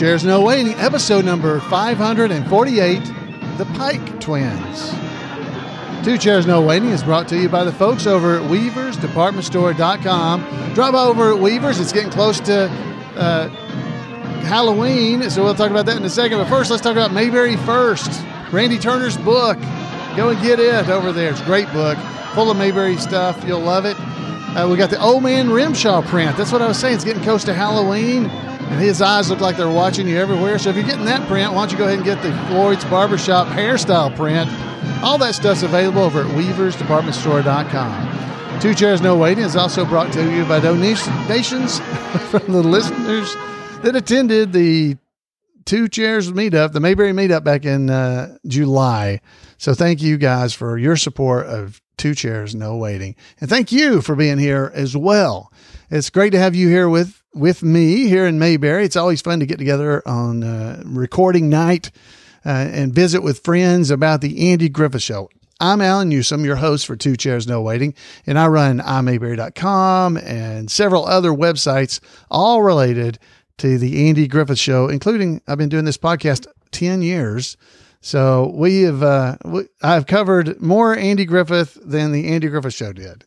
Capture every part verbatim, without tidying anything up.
Chairs No Waiting, episode number five hundred forty-eight, The Pike Twins. Two Chairs No Waiting is brought to you by the folks over at Weavers Department Store dot com. Drop over at Weavers. It's getting close to uh, Halloween, so we'll talk about that in a second. But first, let's talk about Mayberry First, Randy Turner's book. Go and get it over there. It's a great book, full of Mayberry stuff. You'll love it. Uh, we got the Old Man Rimshaw print. That's what I was saying. It's getting close to Halloween, and his eyes look like they're watching you everywhere. So if you're getting that print, why don't you go ahead and get the Floyd's Barbershop hairstyle print. All that stuff's available over at Weavers Department Store dot com. Two Chairs No Waiting is also brought to you by donations from the listeners that attended the Two Chairs meetup, the Mayberry meetup back in uh, July. So thank you guys for your support of Two Chairs No Waiting. And thank you for being here as well. It's great to have you here with, with me here in Mayberry. It's always fun to get together on uh, recording night uh, and visit with friends about the Andy Griffith Show. I'm Alan Newsom, your host for Two Chairs No Waiting, and I run i mayberry dot com and several other websites, all related to the Andy Griffith Show, including I've been doing this podcast ten years. So we have, uh, we, I've covered more Andy Griffith than the Andy Griffith Show did.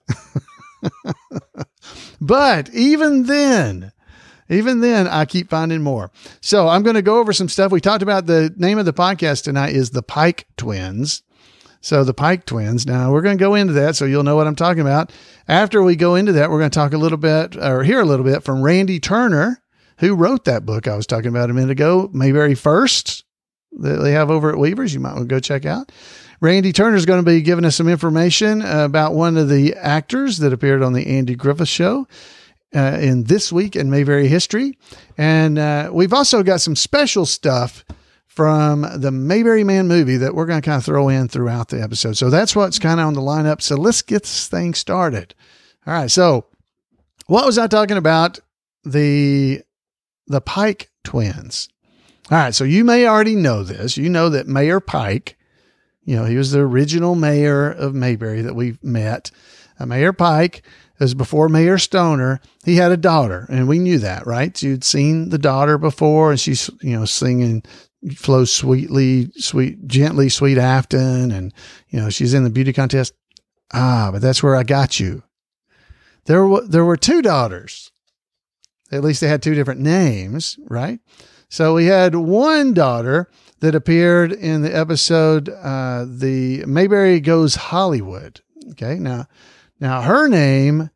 But even then, even then, I keep finding more. So I'm going to go over some stuff. We talked about the name of the podcast tonight is The Pike Twins. So the Pike Twins. Now we're going to go into that so you'll know what I'm talking about. After we go into that, we're going to talk a little bit or hear a little bit from Randy Turner, who wrote that book I was talking about a minute ago, Mayberry First, that they have over at Weavers. You might want to go check out. Randy Turner is going to be giving us some information about one of the actors that appeared on the Andy Griffith Show uh, in This Week in Mayberry History. And uh, we've also got some special stuff from the Mayberry Man movie that we're going to kind of throw in throughout the episode. So that's what's kind of on the lineup. So let's get this thing started. All right. So what was I talking about? The, the Pike Twins. All right. So you may already know this. You know that Mayor Pike, you know, he was the original mayor of Mayberry that we met. Uh, Mayor Pike was before Mayor Stoner. He had a daughter, and we knew that, right? You'd seen the daughter before, and she's, you know, singing Flow Sweetly, Sweet, Gently, Sweet Afton. And, you know, she's in the beauty contest. Ah, but that's where I got you. There were, there were two daughters. At least they had two different names, right? So we had one daughter that appeared in the episode, uh, the Mayberry Goes Hollywood. Okay. Now, now her name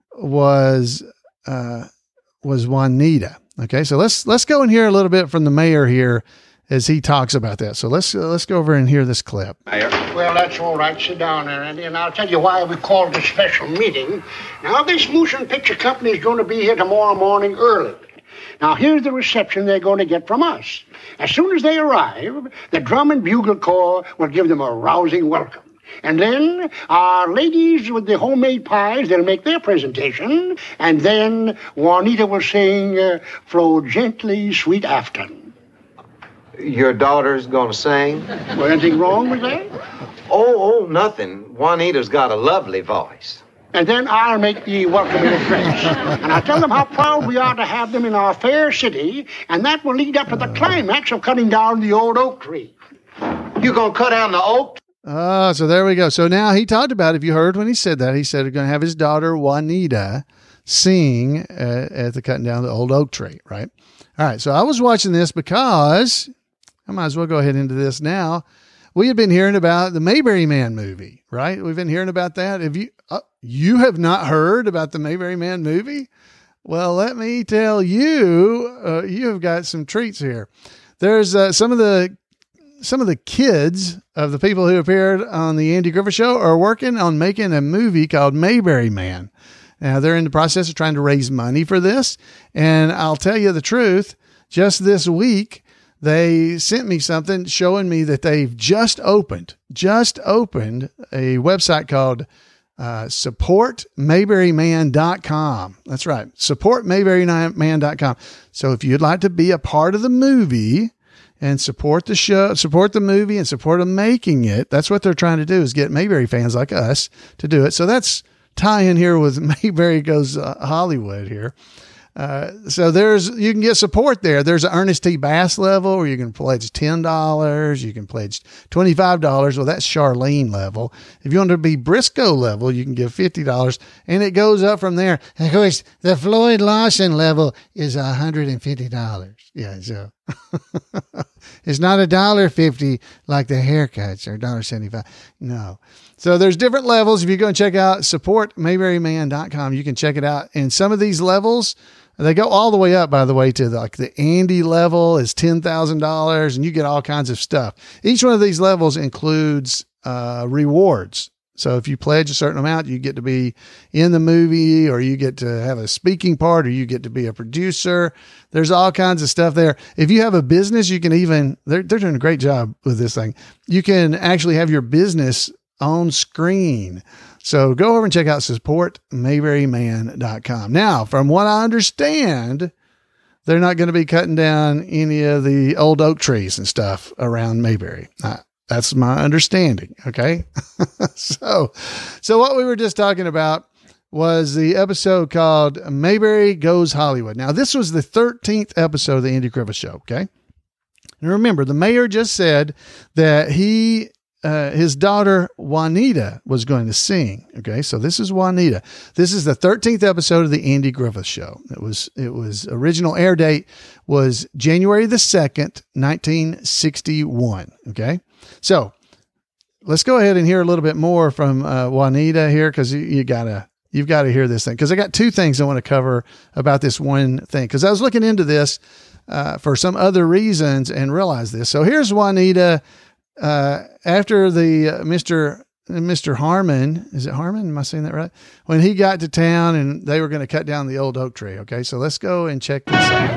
was, uh, was Juanita. Okay. So let's, let's go and hear a little bit from the mayor here as he talks about that. So let's, uh, let's go over and hear this clip. Mayor. Well, that's all right. Sit down there, Andy, and I'll tell you why we called this special meeting. Now, this Motion Picture Company is going to be here tomorrow morning early. Now, here's the reception they're going to get from us. As soon as they arrive, the Drum and Bugle Corps will give them a rousing welcome. And then our ladies with the homemade pies, they'll make their presentation. And then Juanita will sing uh, Flow Gently, Sweet Afton. Your daughter's gonna sing? Well, anything wrong with that? Oh, oh, nothing. Juanita's got a lovely voice. And then I'll make the welcoming address. And I'll tell them how proud we are to have them in our fair city, and that will lead up to the climax of cutting down the old oak tree. You gonna cut down the oak? Oh, so there we go. So now he talked about, if you heard when he said that, he said he's going to have his daughter Juanita sing uh, at the cutting down the old oak tree, right? All right. So I was watching this because I might as well go ahead into this now. We had been hearing about the Mayberry Man movie, right? We've been hearing about that. Have you, uh, you have not heard about the Mayberry Man movie? Well, let me tell you, uh, you have got some treats here. There's uh, some of the, some of the kids of the people who appeared on the Andy Griffith Show are working on making a movie called Mayberry Man. Now they're in the process of trying to raise money for this. And I'll tell you the truth, just this week, they sent me something showing me that they've just opened, just opened a website called uh, support mayberry man dot com. That's right. support mayberry man dot com. So if you'd like to be a part of the movie and support the show, support the movie and support them making it, that's what they're trying to do, is get Mayberry fans like us to do it. So that's tie in here with Mayberry Goes uh, Hollywood here. Uh, so there's, you can get support there. There's an Ernest T. Bass level where you can pledge ten dollars. You can pledge twenty-five dollars. Well, that's Charlene level. If you want to be Briscoe level, you can give fifty dollars, and it goes up from there. And of course, the Floyd Lawson level is one hundred fifty dollars. Yeah. So it's not a dollar fifty like the haircuts or one dollar seventy-five. No. So there's different levels. If you go and check out support mayberry man dot com, you can check it out. And some of these levels, they go all the way up, by the way, to the, like the Andy level is ten thousand dollars, and you get all kinds of stuff. Each one of these levels includes uh, rewards. So if you pledge a certain amount, you get to be in the movie, or you get to have a speaking part, or you get to be a producer. There's all kinds of stuff there. If you have a business, you can even, they're, they're doing a great job with this thing. You can actually have your business on screen. So go over and check out support mayberry man dot com. Now, from what I understand, they're not going to be cutting down any of the old oak trees and stuff around Mayberry. Uh, that's my understanding. Okay. so, so what we were just talking about was the episode called Mayberry Goes Hollywood. Now, this was the thirteenth episode of the Andy Griffith Show. Okay. And remember, the mayor just said that he, Uh, his daughter Juanita was going to sing. Okay. So this is Juanita. This is the thirteenth episode of the Andy Griffith Show. It was, it was original air date was January the second, nineteen sixty-one. Okay. So let's go ahead and hear a little bit more from uh, Juanita here. Cause you, you gotta, you've got to hear this thing. Cause I got two things I want to cover about this one thing. Cause I was looking into this uh, for some other reasons and realized this. So here's Juanita. Uh, after the uh, Mister Mister Harmon, is it Harmon? Am I saying that right? When he got to town and they were going to cut down the old oak tree. Okay. So let's go and check this out.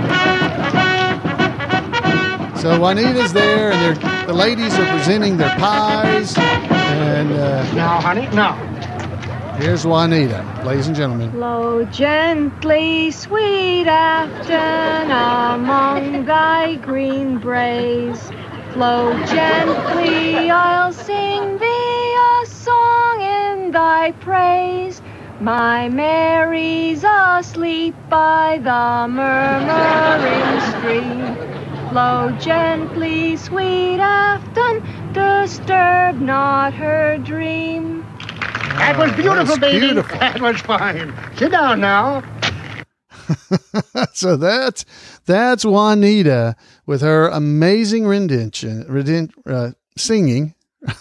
So Juanita's there, and they're, the ladies are presenting their pies. And, uh, Now, honey, now. here's Juanita, ladies and gentlemen. Flow gently, sweet Afton, among thy green braes. Flow gently, I'll sing thee a song in thy praise. My Mary's asleep by the murmuring stream. Flow gently, sweet Afton, disturb not her dream. That was beautiful, That's baby. beautiful. That was fine. Sit down now. So that's that's Juanita with her amazing rendition, redin, uh, singing.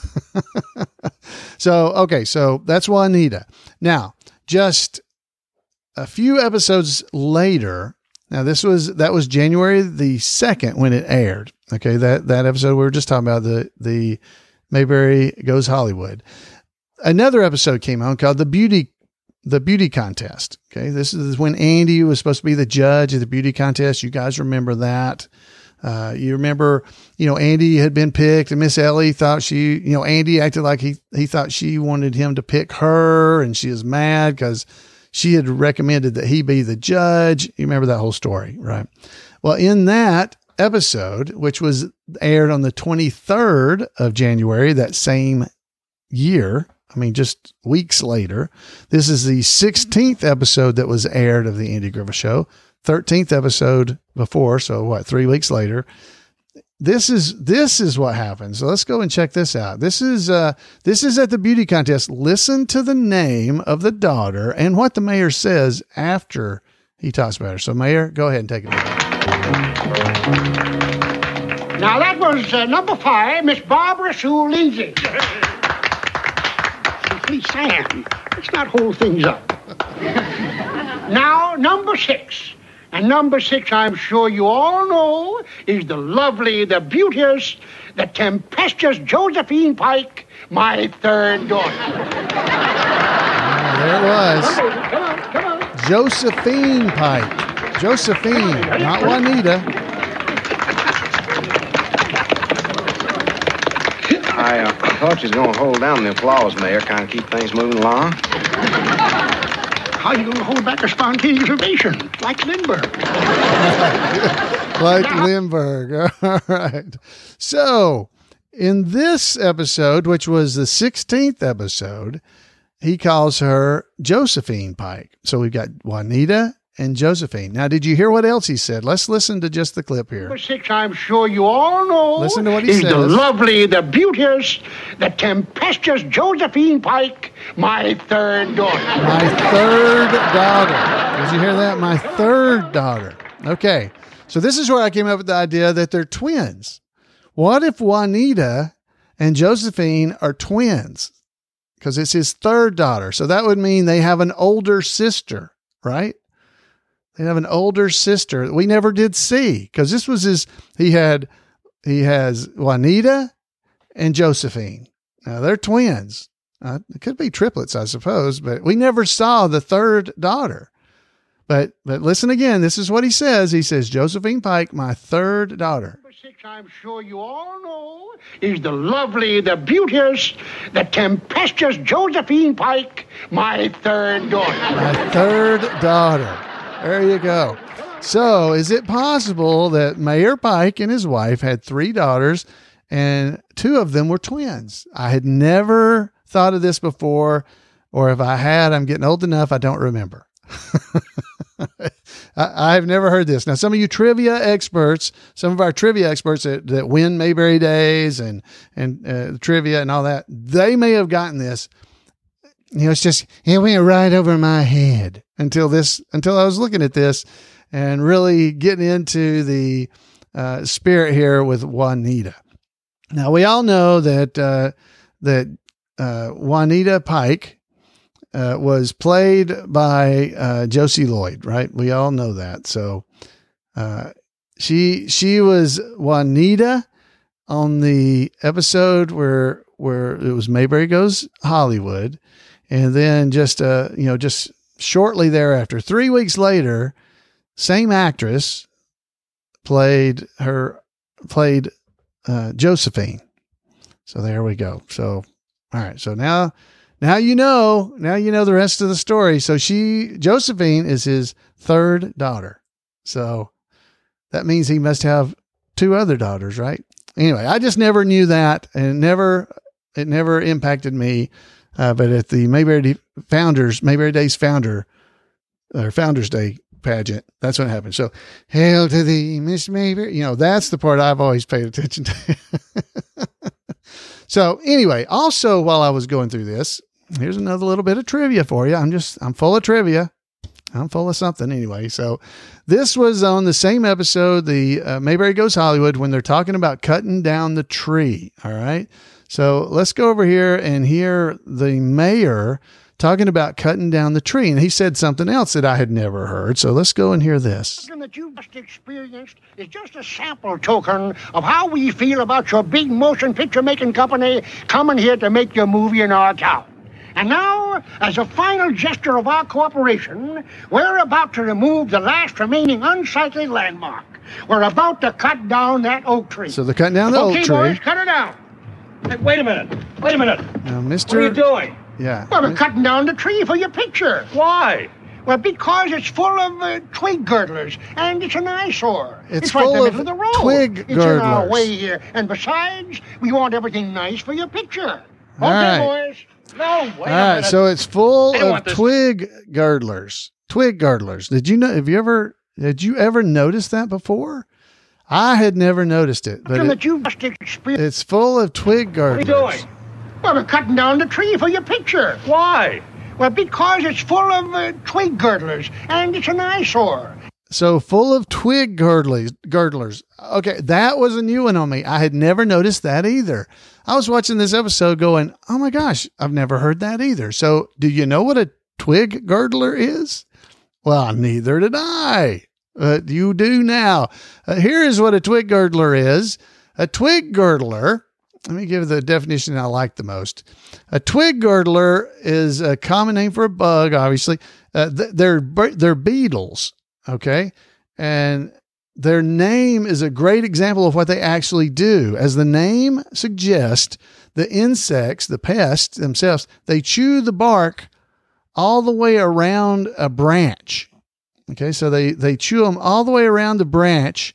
So okay, so that's Juanita. Now, just a few episodes later. Now this was that was January the second when it aired. Okay, that that episode we were just talking about, the the Mayberry Goes Hollywood. Another episode came on called the Beauty. The beauty contest. Okay. This is when Andy was supposed to be the judge of the beauty contest. You guys remember that. Uh, you remember, you know, Andy had been picked and Miss Ellie thought she, you know, Andy acted like he, he thought she wanted him to pick her, and she was mad because she had recommended that he be the judge. You remember that whole story, right? Well, in that episode, which was aired on the twenty-third of January, that same year, I mean, just weeks later, this is the sixteenth episode that was aired of the Andy Griffith Show, thirteenth episode before. So what, three weeks later, this is, this is what happens. So let's go and check this out. This is, uh, this is at the beauty contest. Listen to the name of the daughter and what the mayor says after he talks about her. So Mayor, go ahead and take it away. Now, that was uh, number five, Miss Barbara Sue Lindsay. Please, Sam, let's not hold things up. Now, number six. And number six, I'm sure you all know, is the lovely, the beauteous, the tempestuous Josephine Pike, my third daughter. Oh, there it was. Come on, come on, come on. Josephine Pike. Josephine, not Juanita. I uh, thought you was going to hold down the applause, Mayor, kind of keep things moving along. How are you going to hold back a spontaneous ovation? Like Lindbergh. Like Lindbergh. All right. So, in this episode, which was the sixteenth episode, he calls her Josephine Pike. So we've got Juanita and Josephine. Now, did you hear what else he said? Let's listen to just the clip here. Number six, I'm sure you all know. Listen to what he is says. the lovely, the beauteous, the tempestuous Josephine Pike, my third daughter. My third daughter. Did you hear that? My third daughter. Okay. So this is where I came up with the idea that they're twins. What if Juanita and Josephine are twins? Because it's his third daughter. So that would mean they have an older sister, right? They have an older sister that we never did see, because this was his, he had, he has Juanita and Josephine. Now they're twins. Uh, it could be triplets, I suppose, but we never saw the third daughter. But, but listen again, this is what he says. He says, Josephine Pike, my third daughter. Number six, I'm sure you all know, is the lovely, the beauteous, the tempestuous Josephine Pike, my third daughter. My third daughter. There you go. So is it possible that Mayor Pike and his wife had three daughters and two of them were twins? I had never thought of this before, or if I had, I'm getting old enough, I don't remember. I, I've never heard this. Now, some of you trivia experts, some of our trivia experts that, that win Mayberry Days and, and uh, trivia and all that, they may have gotten this. You know, it's just, it went right over my head until this, until I was looking at this and really getting into the uh, spirit here with Juanita. Now, we all know that, uh, that uh, Juanita Pike uh, was played by uh, Josie Lloyd, right? We all know that. So uh, she, she was Juanita on the episode where, where it was Mayberry Goes Hollywood. And then just, uh, you know, just shortly thereafter, three weeks later, same actress played her, played uh, Josephine. So there we go. So, all right. So now, now you know, now you know the rest of the story. So she, Josephine is his third daughter. So that means he must have two other daughters, right? Anyway, I just never knew that, and never, it never impacted me. Uh, but at the Mayberry Founders, Mayberry Days founder, or Founders Day pageant, that's what happened. So, hail to thee, Miss Mayberry. You know, that's the part I've always paid attention to. So anyway, also while I was going through this, here's another little bit of trivia for you. I'm just, I'm full of trivia. I'm full of something anyway. So this was on the same episode, the uh, Mayberry Goes Hollywood, when they're talking about cutting down the tree. All right. So let's go over here and hear the mayor talking about cutting down the tree. And he said something else that I had never heard. So let's go and hear this. Something that you just experienced is just a sample token of how we feel about your big motion picture making company coming here to make your movie in our town. And now, as a final gesture of our cooperation, we're about to remove the last remaining unsightly landmark. We're about to cut down that oak tree. So they're cutting down the okay, oak tree. Okay, boys, cut it down. Hey, wait a minute. Wait a minute. Now, Mister What are you doing? Yeah. Well, we're cutting down the tree for your picture. Why? Well, because it's full of uh, twig girdlers, and it's an eyesore. It's It's, right in full the of middle of the road. twig It's in our girdlers. way here. And besides, we want everything nice for your picture. All Okay, right. boys. No, wait All a right. minute. So it's full I don't of want this. twig girdlers. Twig girdlers. Did you know, have you ever, did you ever notice that before? I had never noticed it, but Something it, that you just experienced. it's full of twig What are you girdlers. doing? Well, we're cutting down the tree for your picture. Why? Well, because it's full of uh, twig girdlers, and it's an eyesore. So full of twig girdlers, girdlers. Okay, that was a new one on me. I had never noticed that either. I was watching this episode going, oh my gosh, I've never heard that either. So do you know what a twig girdler is? Well, neither did I. Uh, you do now. Uh, here is what a twig girdler is. A twig girdler, let me give the definition I like the most. A twig girdler is a common name for a bug, obviously. Uh, th- they're, they're beetles, okay? And their name is a great example of what they actually do. As the name suggests, the insects, the pests themselves, they chew the bark all the way around a branch. Okay, so they, they chew them all the way around the branch,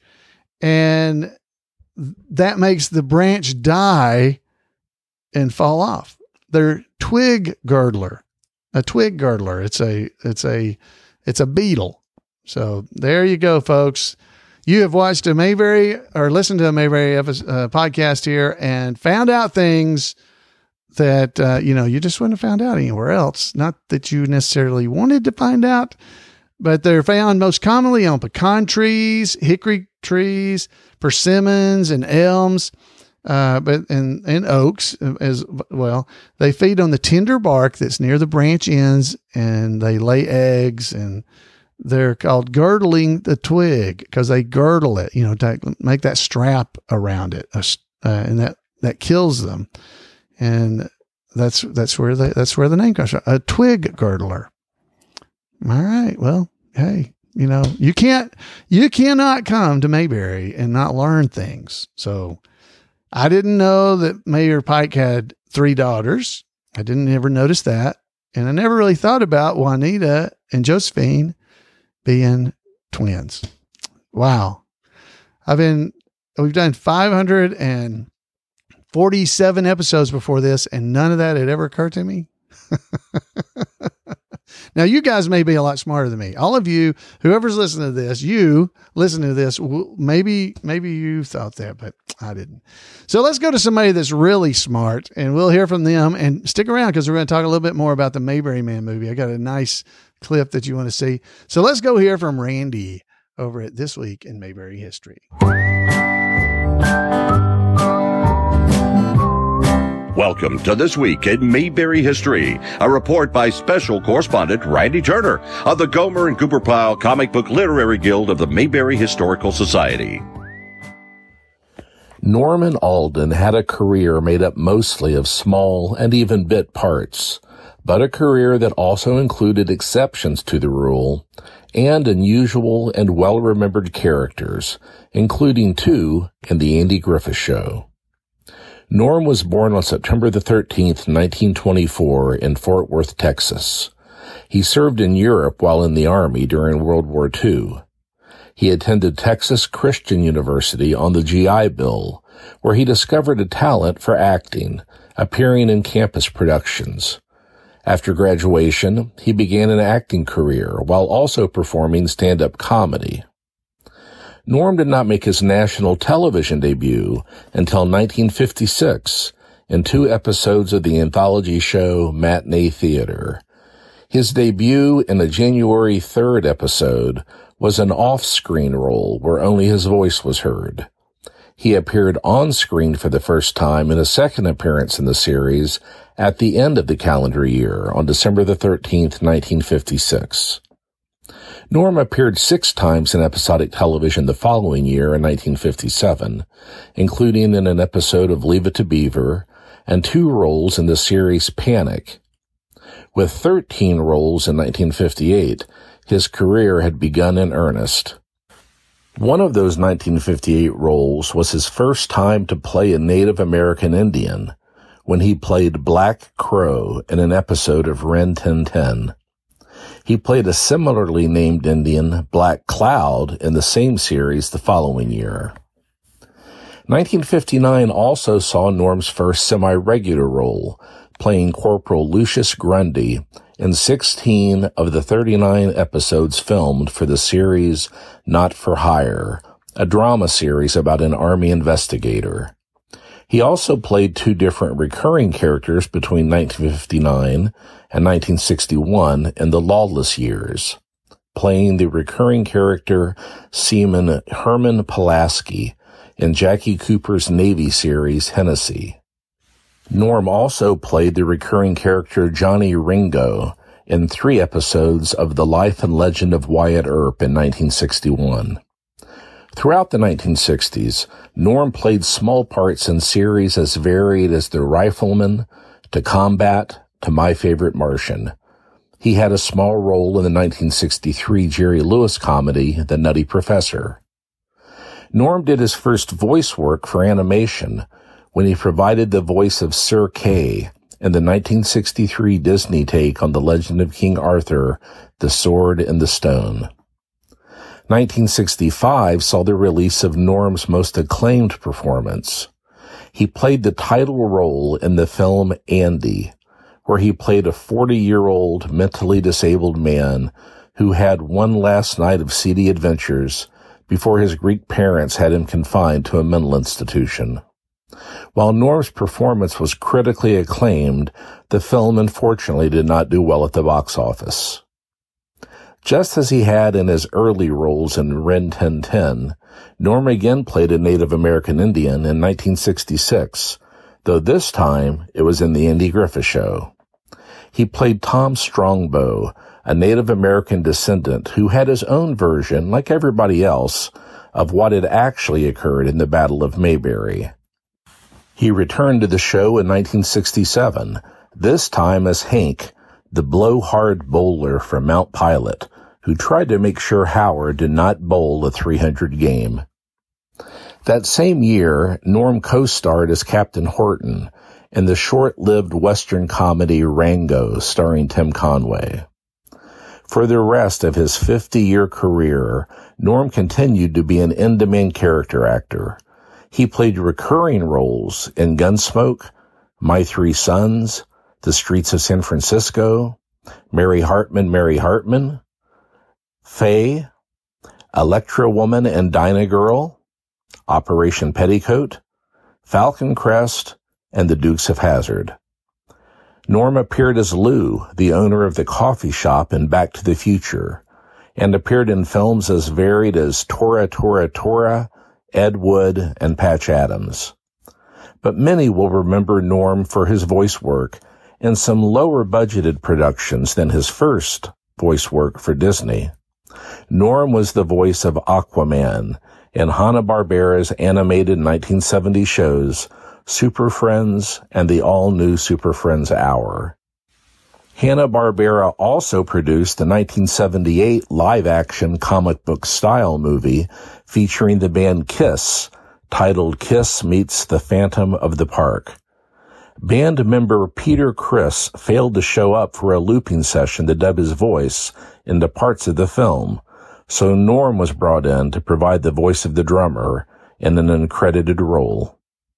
and that makes the branch die and fall off. They're twig girdler, a twig girdler. It's a, it's a, it's a beetle. So there you go, folks. You have watched a Mayberry or listened to a Mayberry episode, uh, podcast here and found out things that, uh, you know, you just wouldn't have found out anywhere else. Not that you necessarily wanted to find out, but they're found most commonly on pecan trees, hickory trees, persimmons, and elms, uh, but and, and oaks as well. They feed on the tender bark that's near the branch ends, and they lay eggs, and they're called girdling the twig because they girdle it, you know, to make that strap around it, uh, and that, that kills them. And that's, that's where the, that's where the name comes from, a twig girdler. All right. Well, hey, you know, you can't, you cannot come to Mayberry and not learn things. So I didn't know that Mayor Pike had three daughters. I didn't ever notice that. And I never really thought about Juanita and Josephine being twins. Wow. I've been, we've done five hundred forty-seven episodes before this, and none of that had ever occurred to me. Now, you guys may be a lot smarter than me. All of you, whoever's listening to this, you listening to this, maybe, maybe you thought that, but I didn't. So let's go to somebody that's really smart, and we'll hear from them. And stick around because we're going to talk a little bit more about the Mayberry Man movie. I got a nice clip that you want to see. So let's go hear from Randy over at This Week in Mayberry History. Welcome to This Week in Mayberry History, a report by special correspondent Randy Turner of the Gomer and Cooper Pyle Comic Book Literary Guild of the Mayberry Historical Society. Norman Alden had a career made up mostly of small and even bit parts, but a career that also included exceptions to the rule and unusual and well-remembered characters, including two in The Andy Griffith Show. Norm was born on September the thirteenth, nineteen twenty-four in Fort Worth, Texas. He served in Europe while in the Army during World War Two. He attended Texas Christian University on the G I Bill, where he discovered a talent for acting, appearing in campus productions. After graduation, he began an acting career while also performing stand-up comedy. Norm did not make his national television debut until nineteen fifty-six in two episodes of the anthology show Matinee Theater. His debut in the January third episode was an off-screen role where only his voice was heard. He appeared on-screen for the first time in a second appearance in the series at the end of the calendar year on December the thirteenth, nineteen fifty-six. Norm appeared six times in episodic television the following year in nineteen fifty-seven, including in an episode of Leave It to Beaver and two roles in the series Panic. With thirteen roles in nineteen fifty-eight, his career had begun in earnest. One of those nineteen fifty-eight roles was his first time to play a Native American Indian, when he played Black Crow in an episode of Ren ten ten. He played a similarly named Indian, Black Cloud, in the same series the following year. nineteen fifty-nine also saw Norm's first semi-regular role, playing Corporal Lucius Grundy in sixteen of the thirty-nine episodes filmed for the series Not for Hire, a drama series about an Army investigator. He also played two different recurring characters between nineteen fifty-nine and nineteen sixty-one in the Lawless years, playing the recurring character Seaman Herman Pulaski in Jackie Cooper's Navy series Hennessy. Norm also played the recurring character Johnny Ringo in three episodes of The Life and Legend of Wyatt Earp in nineteen sixty-one. Throughout the nineteen sixties, Norm played small parts in series as varied as The Rifleman, To Combat, to My Favorite Martian. He had a small role in the nineteen sixty-three Jerry Lewis comedy, The Nutty Professor. Norm did his first voice work for animation when he provided the voice of Sir Kay in the nineteen sixty-three Disney take on The Legend of King Arthur, The Sword and the Stone. nineteen sixty-five saw the release of Norm's most acclaimed performance. He played the title role in the film Andy, where he played a forty-year-old mentally disabled man who had one last night of seedy adventures before his Greek parents had him confined to a mental institution. While Norm's performance was critically acclaimed, the film unfortunately did not do well at the box office. Just as he had in his early roles in Rin Tin Tin, Norm again played a Native American Indian in nineteen sixty-six, though this time it was in The Andy Griffith Show. He played Tom Strongbow, a Native American descendant who had his own version, like everybody else, of what had actually occurred in the Battle of Mayberry. He returned to the show in nineteen sixty-seven, this time as Hank, the blowhard bowler from Mount Pilot, who tried to make sure Howard did not bowl a three hundred game. That same year, Norm co-starred as Captain Horton in the short-lived Western comedy Rango, starring Tim Conway. For the rest of his fifty-year career, Norm continued to be an in-demand character actor. He played recurring roles in Gunsmoke, My Three Sons, The Streets of San Francisco, Mary Hartman, Mary Hartman, Faye, Electra Woman and Dinah Girl, Operation Petticoat, Falcon Crest, and The Dukes of Hazzard. Norm appeared as Lou, the owner of the coffee shop in Back to the Future, and appeared in films as varied as Tora, Tora, Tora, Ed Wood, and Patch Adams. But many will remember Norm for his voice work in some lower-budgeted productions than his first voice work for Disney. Norm was the voice of Aquaman in Hanna-Barbera's animated nineteen seventy shows Super Friends and the all-new Super Friends Hour. Hanna-Barbera also produced the nineteen seventy-eight live-action comic book style movie featuring the band Kiss, titled Kiss Meets the Phantom of the Park. Band member Peter Criss failed to show up for a looping session to dub his voice into parts of the film, so Norm was brought in to provide the voice of the drummer in an uncredited role.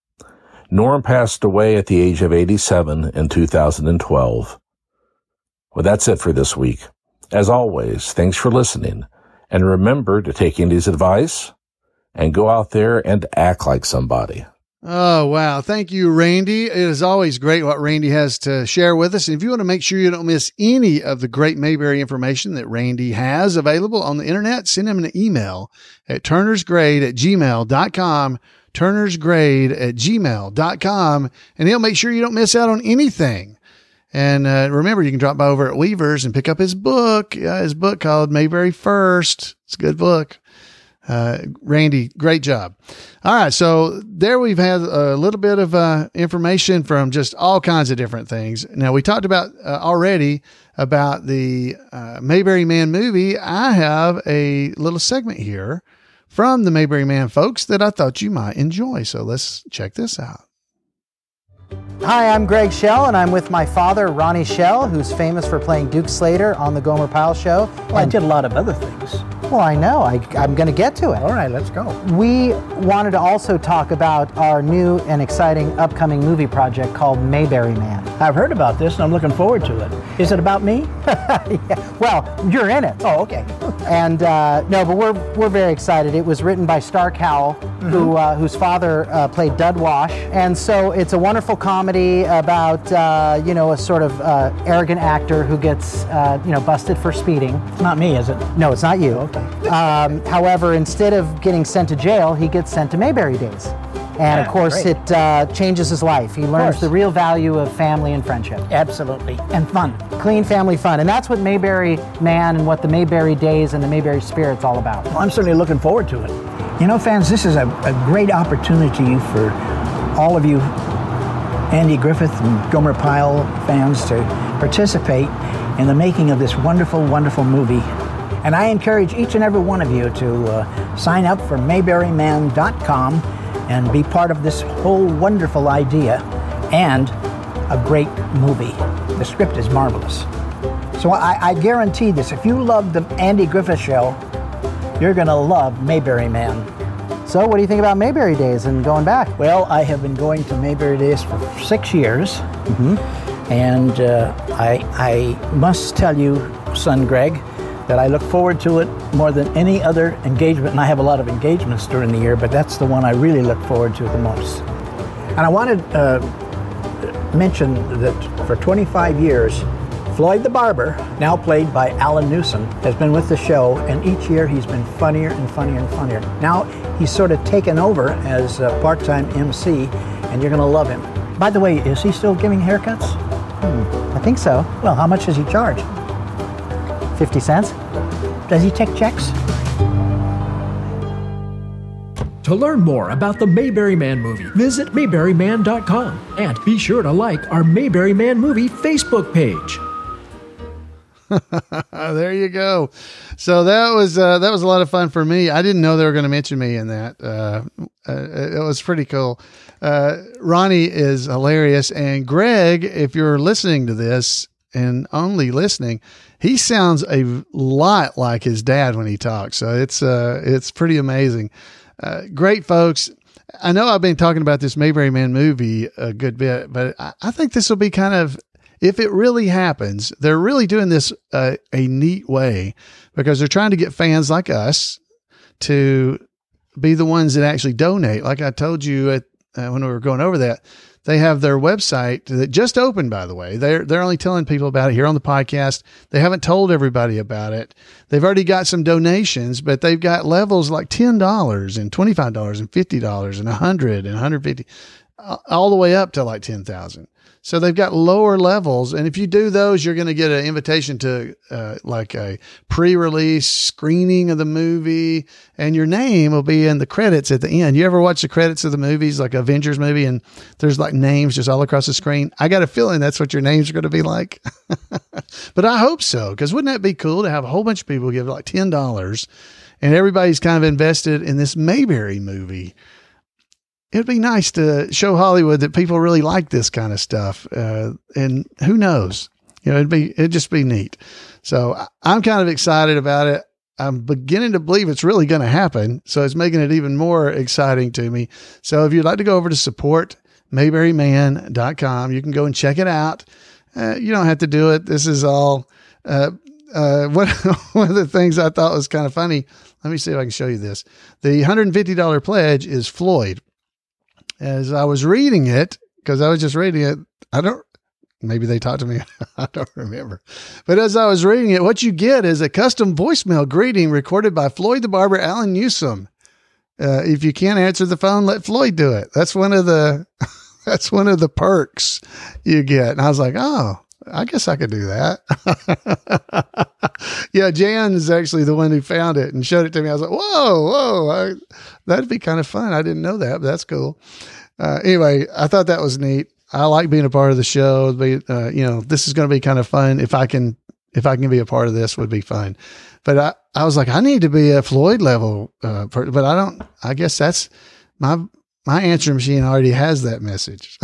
Norm passed away at the age of eighty-seven in two thousand twelve. Well, that's it for this week. As always, thanks for listening, and remember to take Andy's advice and go out there and act like somebody. Oh, wow. Thank you, Randy. It is always great what Randy has to share with us. And if you want to make sure you don't miss any of the great Mayberry information that Randy has available on the internet, send him an email at turnersgrade at gmail dot com, turnersgrade at gmail dot com, and he'll make sure you don't miss out on anything. And uh, remember, you can drop by over at Weaver's and pick up his book, uh, his book called Mayberry First. It's a good book. Uh, Randy, great job. All right. So there we've had a little bit of uh, information from just all kinds of different things. Now, we talked about uh, already about the uh, Mayberry Man movie. I have a little segment here from the Mayberry Man folks that I thought you might enjoy. So let's check this out. Hi, I'm Greg Schell, and I'm with my father, Ronnie Schell, who's famous for playing Duke Slater on The Gomer Pyle Show. Well, I did a lot of other things. Well, I know. I, I'm going to get to it. All right, let's go. We wanted to also talk about our new and exciting upcoming movie project called Mayberry Man. I've heard about this, and I'm looking forward to it. Is it about me? Yeah. Well, you're in it. Oh, okay. And uh, no, but we're we're very excited. It was written by Stark Howell, mm-hmm. who uh, whose father uh, played Dud Wash, and so it's a wonderful comedy about uh, you know a sort of uh, arrogant actor who gets uh, you know busted for speeding. It's not me, is it? No, it's not you. Okay. Um, however, instead of getting sent to jail, he gets sent to Mayberry Days. And yeah, of course, great. it uh, changes his life. He learns the real value of family and friendship. Absolutely. And fun. Clean family fun. And that's what Mayberry Man and what the Mayberry Days and the Mayberry Spirit's all about. Well, I'm certainly looking forward to it. You know, fans, this is a, a great opportunity for all of you Andy Griffith and Gomer Pyle fans to participate in the making of this wonderful, wonderful movie. And I encourage each and every one of you to uh, sign up for mayberry man dot com and be part of this whole wonderful idea and a great movie. The script is marvelous. So I, I guarantee this, if you love the Andy Griffith Show, you're going to love Mayberry Man. So what do you think about Mayberry Days and going back? Well, I have been going to Mayberry Days for six years. Mm-hmm. And uh, I, I must tell you, son Greg, that I look forward to it more than any other engagement. And I have a lot of engagements during the year, but that's the one I really look forward to the most. And I wanted to uh, mention that for twenty-five years, Floyd the Barber, now played by Alan Newsom, has been with the show, and each year he's been funnier and funnier and funnier. Now he's sort of taken over as a part-time M C, and you're going to love him. By the way, is he still giving haircuts? Hmm, I think so. Well, how much does he charge? fifty cents. Does he take checks? To learn more about the Mayberry Man movie, visit mayberry man dot com and be sure to like our Mayberry Man movie Facebook page. There you go. So that was uh, that was a lot of fun for me. I didn't know they were going to mention me in that. Uh, uh, it was pretty cool. Uh, Ronnie is hilarious, and Greg, if you're listening to this and only listening, he sounds a lot like his dad when he talks. So it's uh, it's pretty amazing. Uh, great folks. I know I've been talking about this Mayberry Man movie a good bit, but I, I think this will be kind of, if it really happens, they're really doing this uh, a neat way, because they're trying to get fans like us to be the ones that actually donate. Like I told you at, uh, when we were going over that, they have their website that just opened, by the way. They're, they're only telling people about it here on the podcast. They haven't told everybody about it. They've already got some donations, but they've got levels like ten dollars and twenty-five dollars and fifty dollars and one hundred dollars and one hundred fifty dollars, all the way up to like ten thousand dollars. So they've got lower levels. And if you do those, you're going to get an invitation to uh, like a pre-release screening of the movie, and your name will be in the credits at the end. You ever watch the credits of the movies, like Avengers movie, and there's like names just all across the screen? I got a feeling that's what your names are going to be like. But I hope so, because wouldn't that be cool to have a whole bunch of people give like ten dollars and everybody's kind of invested in this Mayberry movie? It'd be nice to show Hollywood that people really like this kind of stuff. Uh, and who knows, you know, it'd be, it'd just be neat. So I'm kind of excited about it. I'm beginning to believe it's really going to happen. So it's making it even more exciting to me. So if you'd like to go over to support mayberry man dot com, you can go and check it out. Uh, you don't have to do it. This is all, uh, uh, one, one of the things I thought was kind of funny. Let me see if I can show you this. The one hundred fifty dollars pledge is Floyd. As I was reading it, because I was just reading it, I don't, maybe they talked to me. I don't remember. But as I was reading it, what you get is a custom voicemail greeting recorded by Floyd the Barber, Alan Newsom. Uh, if you can't answer the phone, let Floyd do it. That's one of the, that's one of the perks you get. And I was like, oh, I guess I could do that. Yeah, Jan is actually the one who found it and showed it to me. I was like, whoa, whoa, I, that'd be kind of fun. I didn't know that, but that's cool. Uh, anyway, I thought that was neat. I like being a part of the show. Be, uh, you know, this is going to be kind of fun. If I can, if I can be a part of this, would be fun. But I, I was like, I need to be a Floyd level, uh, per, but I don't, I guess that's my, my answering machine already has that message.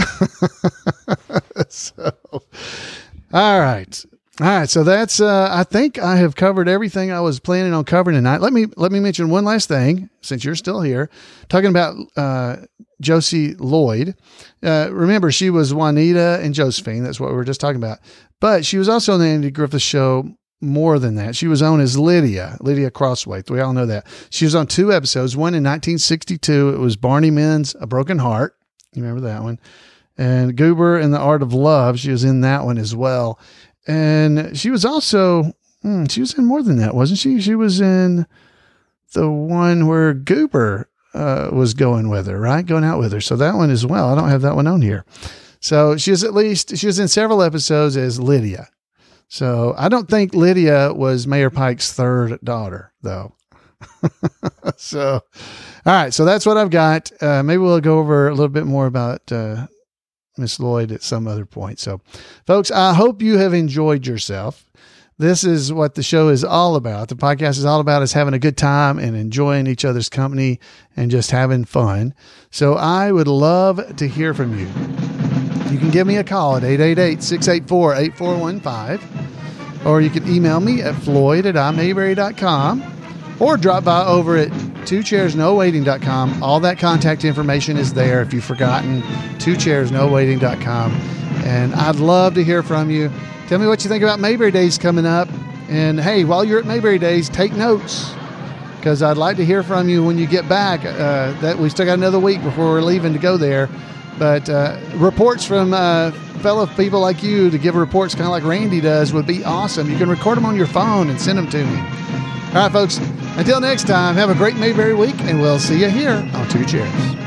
So, all right. All right. So that's, uh, I think I have covered everything I was planning on covering tonight. Let me, let me mention one last thing, since you're still here, talking about, uh, Josie Lloyd. Uh, remember, she was Juanita and Josephine. That's what we were just talking about. But she was also on the Andy Griffith Show more than that. She was on as Lydia, Lydia Crosswaith. We all know that. She was on two episodes, one in nineteen sixty-two. It was Barney Mann's A Broken Heart. You remember that one? And Goober and the Art of Love. She was in that one as well. And she was also, hmm, she was in more than that, wasn't she? She was in the one where Goober uh, was going with her, right? Going out with her. So that one as well. I don't have that one on here. So she was at least, she was in several episodes as Lydia. So I don't think Lydia was Mayor Pike's third daughter, though. So, all right. So that's what I've got. Uh, maybe we'll go over a little bit more about uh, Miss Lloyd at some other point. So, folks, I hope you have enjoyed yourself. This is what the show is all about. The podcast is all about us having a good time and enjoying each other's company and just having fun. So I would love to hear from you. You can give me a call at eight eight eight, six eight four, eight four one five, or you can email me at floyd at i mayberry dot com, or drop by over at two chairs no waiting dot com. All that contact information is there if you've forgotten, two chairs no waiting dot com. And I'd love to hear from you. Tell me what you think about Mayberry Days coming up. And hey, while you're at Mayberry Days, take notes, because I'd like to hear from you when you get back. Uh, that we still got another week before we're leaving to go there. But uh, reports from uh, fellow people like you to give reports kind of like Randy does would be awesome. You can record them on your phone and send them to me. All right, folks. Until next time, have a great Mayberry week, and we'll see you here on Two Chairs.